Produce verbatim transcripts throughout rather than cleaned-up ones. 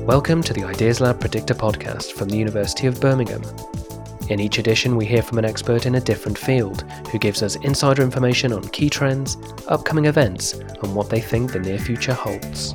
Welcome to the Ideas Lab Predictor podcast from the University of Birmingham. In each edition, we hear from an expert in a different field who gives us insider information on key trends, upcoming events, and what they think the near future holds.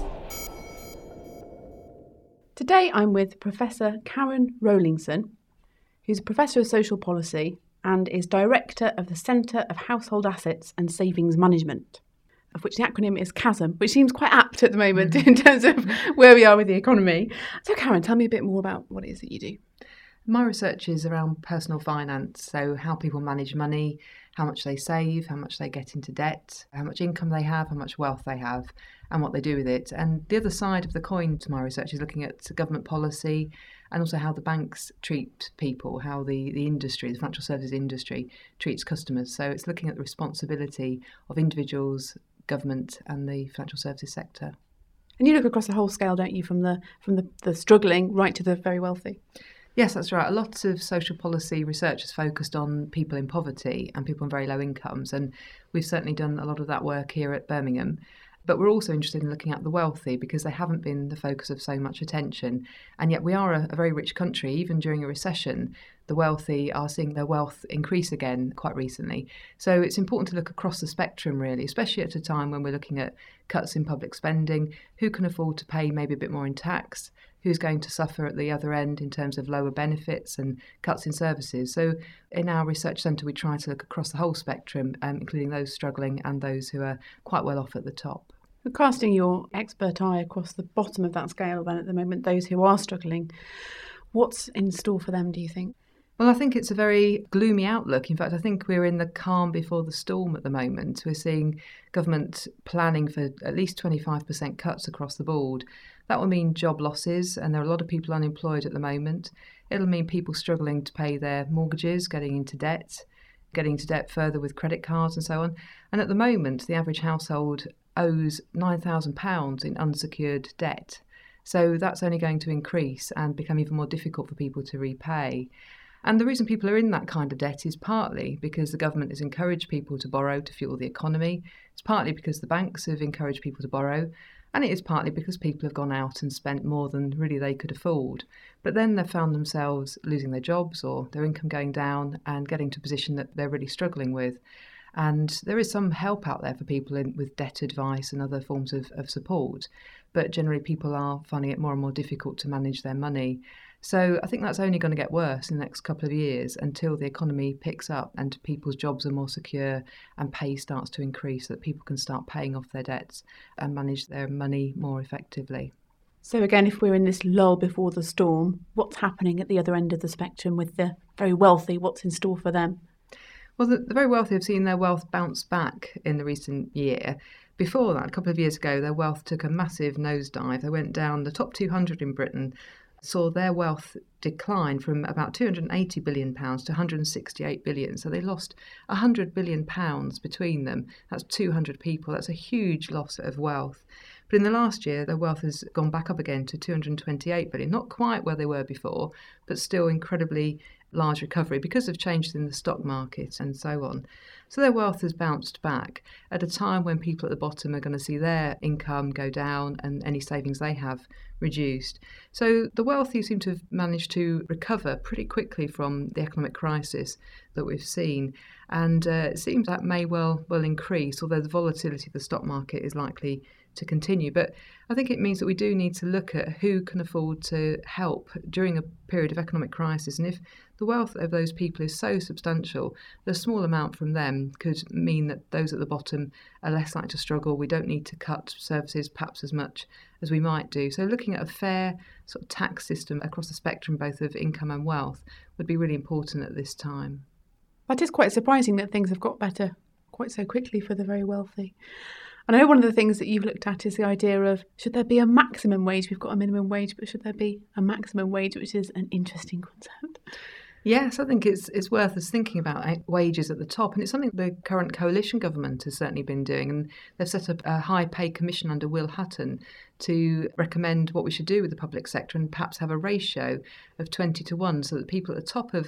Today I'm with Professor Karen Rowlingson, who's a Professor of Social Policy and is Director of the Centre of Household Assets and Savings Management, of which the acronym is CHASM, which seems quite apt at the moment mm. in terms of where we are with the economy. So Karen, tell me a bit more about what it is that you do. My research is around personal finance, so how people manage money, how much they save, how much they get into debt, how much income they have, how much wealth they have, and what they do with it. And the other side of the coin to my research is looking at government policy and also how the banks treat people, how the, the industry, the financial services industry, treats customers. So it's looking at the responsibility of individuals, government and the financial services sector. And you look across the whole scale, don't you, from the from the, the struggling right to the very wealthy? Yes, that's right. A lot of social policy research is focused on people in poverty and people on very low incomes, and we've certainly done a lot of that work here at Birmingham. But we're also interested in looking at the wealthy because they haven't been the focus of so much attention. And yet we are a, a very rich country. Even during a recession, the wealthy are seeing their wealth increase again quite recently. So it's important to look across the spectrum, really, especially at a time when we're looking at cuts in public spending, who can afford to pay maybe a bit more in tax, who's going to suffer at the other end in terms of lower benefits and cuts in services. So in our research centre, we try to look across the whole spectrum, um, including those struggling and those who are quite well off at the top. We're casting your expert eye across the bottom of that scale then at the moment, those who are struggling. What's in store for them, do you think? Well, I think it's a very gloomy outlook. In fact, I think we're in the calm before the storm at the moment. We're seeing government planning for at least twenty-five percent cuts across the board. That will mean job losses, and there are a lot of people unemployed at the moment. It'll mean people struggling to pay their mortgages, getting into debt, getting into debt further with credit cards and so on. And at the moment, the average household owes nine thousand pounds in unsecured debt. So that's only going to increase and become even more difficult for people to repay. And the reason people are in that kind of debt is partly because the government has encouraged people to borrow to fuel the economy. It's partly because the banks have encouraged people to borrow. And it is partly because people have gone out and spent more than really they could afford. But then they've found themselves losing their jobs or their income going down and getting to a position that they're really struggling with. And there is some help out there for people in, with debt advice and other forms of, of support. But generally people are finding it more and more difficult to manage their money. So I think that's only going to get worse in the next couple of years until the economy picks up and people's jobs are more secure and pay starts to increase, so that people can start paying off their debts and manage their money more effectively. So again, if we're in this lull before the storm, what's happening at the other end of the spectrum with the very wealthy? What's in store for them? Well, the, the very wealthy have seen their wealth bounce back in the recent year. Before that, a couple of years ago, their wealth took a massive nosedive. They went down. The top two hundred in Britain saw their wealth decline from about two hundred eighty billion pounds to one hundred sixty-eight billion pounds. So they lost one hundred billion pounds between them. That's two hundred people. That's a huge loss of wealth. But in the last year, their wealth has gone back up again to two hundred twenty-eight billion pounds. Not quite where they were before, but still incredibly large recovery because of changes in the stock market and so on. So their wealth has bounced back at a time when people at the bottom are going to see their income go down and any savings they have reduced. So the wealthy seem to have managed to recover pretty quickly from the economic crisis that we've seen. And uh, it seems that may well well increase, although the volatility of the stock market is likely to continue. But I think it means that we do need to look at who can afford to help during a period of economic crisis. And if the wealth of those people is so substantial, the small amount from them could mean that those at the bottom are less likely to struggle. We don't need to cut services perhaps as much as we might do. So looking at a fair sort of tax system across the spectrum, both of income and wealth, would be really important at this time. That is quite surprising that things have got better quite so quickly for the very wealthy. And I know one of the things that you've looked at is the idea of, should there be a maximum wage? We've got a minimum wage, but should there be a maximum wage, which is an interesting concept? Yes, I think it's it's worth us thinking about wages at the top, and it's something the current coalition government has certainly been doing, and they've set up a high pay commission under Will Hutton to recommend what we should do with the public sector and perhaps have a ratio of twenty to one so that people at the top of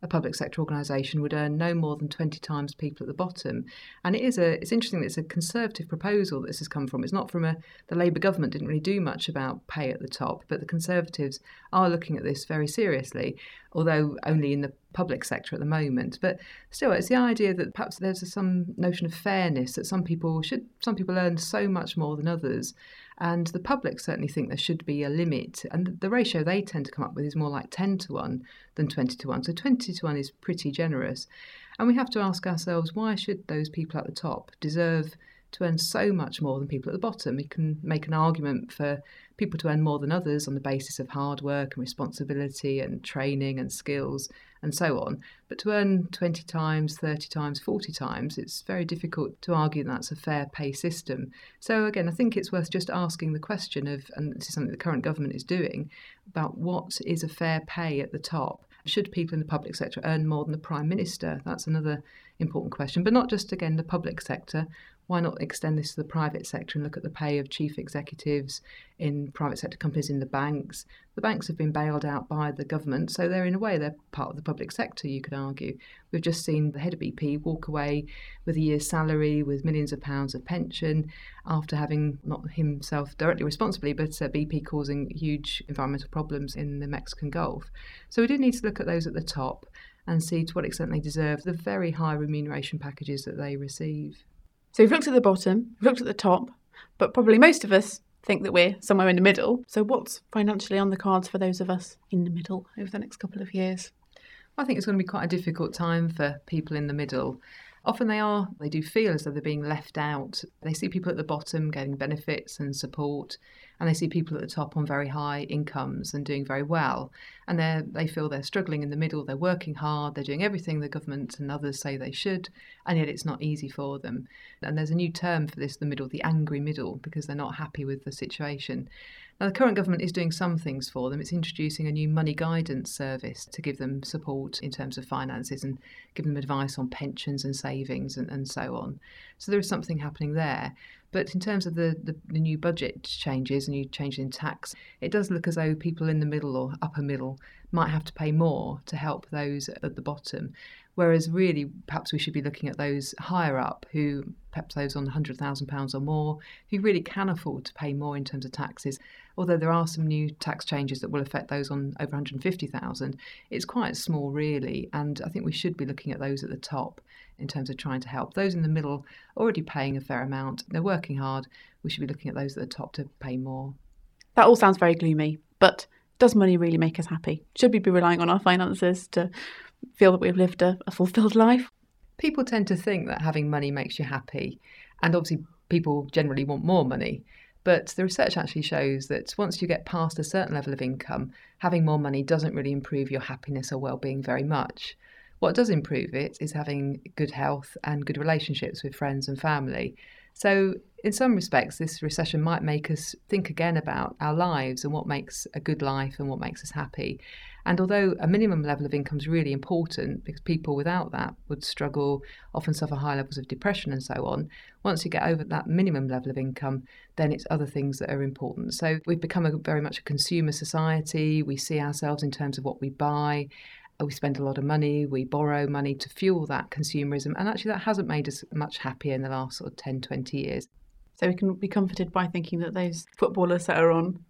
a public sector organisation would earn no more than twenty times people at the bottom. And it is a, it's interesting that it's a Conservative proposal that this has come from. It's not from a, the Labour government didn't really do much about pay at the top, but the Conservatives are looking at this very seriously, although only in the public sector at the moment. But still, it's the idea that perhaps there's some notion of fairness, that some people should, some people earn so much more than others. And the public certainly think there should be a limit. And the ratio they tend to come up with is more like ten to one than twenty to one. So twenty to one is pretty generous. And we have to ask ourselves, why should those people at the top deserve to earn so much more than people at the bottom? We can make an argument for people to earn more than others on the basis of hard work and responsibility and training and skills and so on. But to earn twenty times, thirty times, forty times, it's very difficult to argue that that's a fair pay system. So again, I think it's worth just asking the question of, and this is something the current government is doing, about what is a fair pay at the top. Should people in the public sector earn more than the Prime Minister? That's another important question. But not just, again, the public sector. Why not extend this to the private sector and look at the pay of chief executives in private sector companies, in the banks? The banks have been bailed out by the government, so they're, in a way, they're part of the public sector, you could argue. We've just seen the head of B P walk away with a year's salary, with millions of pounds of pension, after having, not himself directly responsibly, but uh, B P causing huge environmental problems in the Mexican Gulf. So we do need to look at those at the top and see to what extent they deserve the very high remuneration packages that they receive. So we've looked at the bottom, we've looked at the top, but probably most of us think that we're somewhere in the middle. So what's financially on the cards for those of us in the middle over the next couple of years? I think it's going to be quite a difficult time for people in the middle. Often they are, they do feel as though they're being left out. They see people at the bottom getting benefits and support, and they see people at the top on very high incomes and doing very well. And they they feel they're struggling in the middle, they're working hard, they're doing everything the government and others say they should, and yet it's not easy for them. And there's a new term for this, the middle, the angry middle, because they're not happy with the situation. Now, the current government is doing some things for them. It's introducing a new money guidance service to give them support in terms of finances and give them advice on pensions and savings and, and so on. So there is something happening there. But in terms of the, the, the new budget changes, new change in tax, it does look as though people in the middle or upper middle might have to pay more to help those at the bottom. Whereas really, perhaps we should be looking at those higher up, who perhaps those on one hundred thousand pounds or more, who really can afford to pay more in terms of taxes. Although there are some new tax changes that will affect those on over one hundred fifty thousand, it's quite small really. And I think we should be looking at those at the top in terms of trying to help. Those in the middle already paying a fair amount, they're working hard. We should be looking at those at the top to pay more. That all sounds very gloomy, but does money really make us happy? Should we be relying on our finances to feel that we've lived a, a fulfilled life? People tend to think that having money makes you happy, and obviously people generally want more money. But the research actually shows that once you get past a certain level of income, having more money doesn't really improve your happiness or well-being very much. What does improve it is having good health and good relationships with friends and family. So in some respects, this recession might make us think again about our lives and what makes a good life and what makes us happy. And although a minimum level of income is really important, because people without that would struggle, often suffer high levels of depression and so on, once you get over that minimum level of income, then it's other things that are important. So we've become a, very much a consumer society. We see ourselves in terms of what we buy. We spend a lot of money, we borrow money to fuel that consumerism, and actually that hasn't made us much happier in the last sort of ten, twenty years. So we can be comforted by thinking that those footballers that are on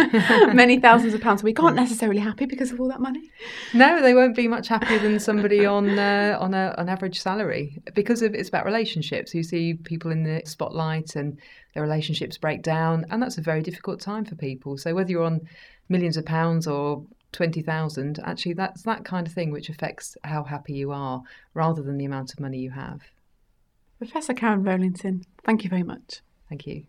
many thousands of pounds a week aren't necessarily happy because of all that money. No, they won't be much happier than somebody on uh, on a, an average salary, because of, it's about relationships. You see people in the spotlight and their relationships break down, and that's a very difficult time for people. So whether you're on millions of pounds or twenty thousand, actually that's that kind of thing which affects how happy you are rather than the amount of money you have. Professor Karen Rowlingson, thank you very much. Thank you.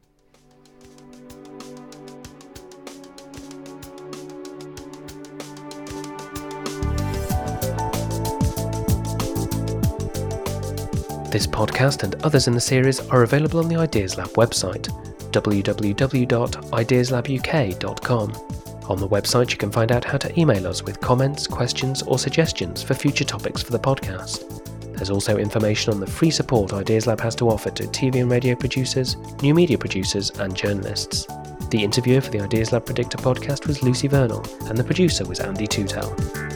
This podcast and others in the series are available on the Ideas Lab website, w w w dot ideas lab u k dot com. On the website you can find out how to email us with comments, questions or suggestions for future topics for the podcast. There's also information on the free support Ideas Lab has to offer to T V and radio producers, new media producers and journalists. The interviewer for the Ideas Lab Predictor podcast was Lucy Vernal, and the producer was Andy Tutel.